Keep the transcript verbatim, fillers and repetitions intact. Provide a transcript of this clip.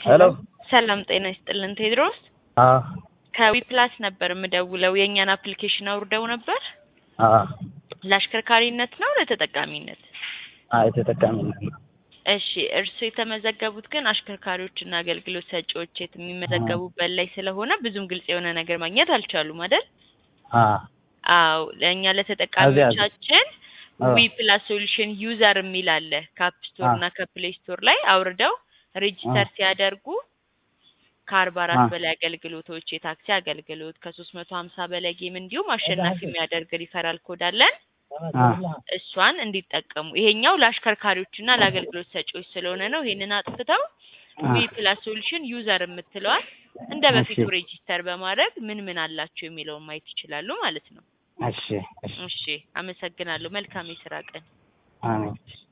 ሄሎ ሰላም ጤና ይስጥልን ቴድሮስ አዎ ከዊፕላስ ነበር የምደውለው የኛን አፕሊኬሽን አውርደው ነበር አዎ ለአሽከርካሪነት ነው ለተጠቃሚነት አይ ተጠቃሚነት ነው እሺ እርሱ የተመዘገቡት ግን አሽከርካሪዎችና አገልግሎት ሰጪዎች የሚመዘገቡበት ላይ ስለሆነ ብዙም ግልጽ የሆነ ነገር ማግኘት አልቻሉም አይደል አዎ አዎ ለኛ ለተጠቃሚዎቻችን ዊፕላስ ሶሉሽን ዩዘር የሚል አለ ከአፕ ስቶር እና ከፕሌይ ስቶር ላይ አውርደው ሬጂስተር ሲያደርጉ ከአርባ አራት በላይ አገልግሎቶች የታክሲ አገልግሎት ከሶስት መቶ ሀምሳ በላይ ጌም እንዲሁም አሸናፊ የሚያደርግ ሪፈራል ኮድ አለን እሷን እንዲጠቀሙ ይሄኛው ለአሽከርካሪዎችና ለአገልግሎት ሰጪዎች ስለሆነ ነው ይሄንን አጥፍተው ዊፕላስ ሶሉሽን ዩዘር የምትለዋል እንደ በፊቱ ሬጂስተር በማድረግ ምን ምን አላችሁ የሚለውን ማየት ይችላሉ ማለት ነው እሺ እሺ አመሰግናለሁ መልካም የሥራ ቀን አሜን